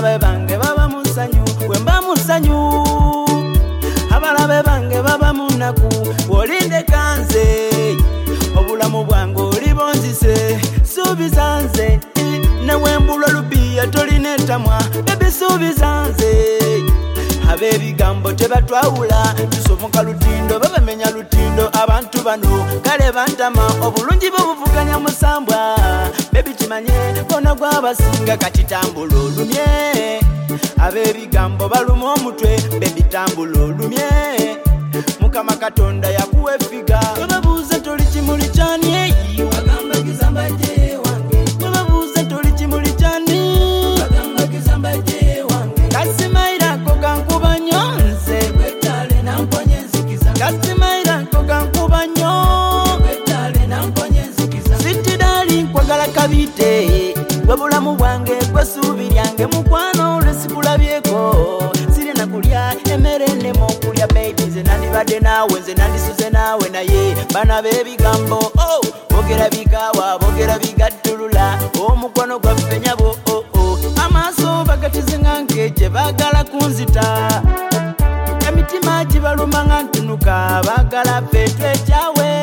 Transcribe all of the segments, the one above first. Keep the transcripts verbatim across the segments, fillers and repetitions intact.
abalabe bange baba musanyu wemba musanyu abalabe bange baba munaku wolinde kanze obulamu bwange olibonzise subizanze newembulwa lubiya tolinetamwa bebe subizanze abebigambo tebatwawula tusomoka lutindo babamenya lutindo abantu bano kale bantama obulungi bobuvuganya musambwa bebi kimanye bona gwabasinga kati tambula olumye abebigambo baluma omutwe bebi tambula olumye mukama katonda yakuwa efiga bababuuza toli kimuli kyani eyi bagamba kizamba je wange bababuuza toli kimuli kyani bagamba kizamba je wange kasimairako gankuba nyonze kwetale namponye nzikiza kasimairako gankuba nyo kwetale namponye nzikiza sitidali nkwagala kabite bwabulamu bwange bwesuubiryange mukwano olwesikulabyeko sirina kulya emere nemo okulya baby nze nandibadde naawe nze nandisuze naawe naye bana b'ebigambo oh, bogera bikawa bogera bigattulula omukwano gwaffe nyabo oh, oh. amaaso bagatizinga nkeje baagala kunzita emitima gibaluma nga ntunuka baagala ffe twekyawe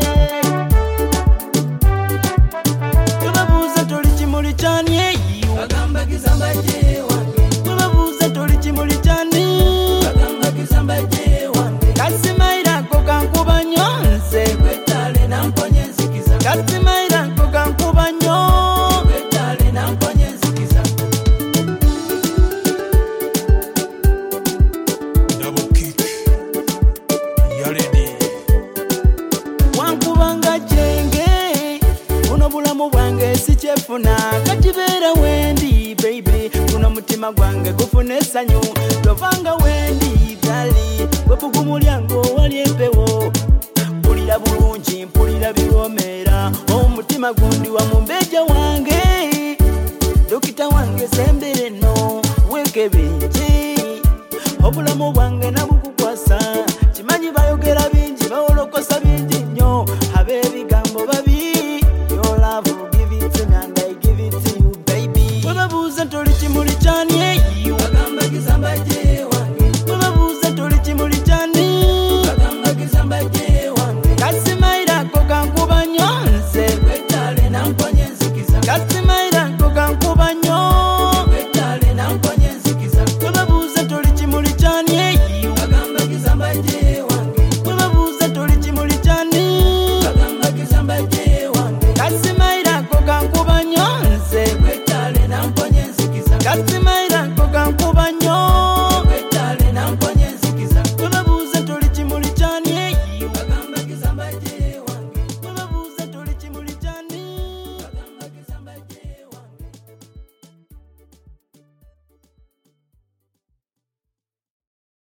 tubabuuza toli kimuli kyani eyi bagamba kizamba je wange tubabuuza toli kimuli kyani bagamba kizamba je wange kasimairako gankuba nyonze kwetale namponye nzikiza kasimairako gankuba nyo kwetale namponye nzikiza double kick yaledi wankubanga jenge buno bulamu bwange sikyefuna kati beera wendi baby kuno mutima gwange gufuna essanyu tovanga wendi gali webugumulyango wali empewo mpulira bulungi mpulira biwomeera omutima gundi wa mumbeja wange dokita wange sembere no wekebenje obulamu bwange nabukukwasa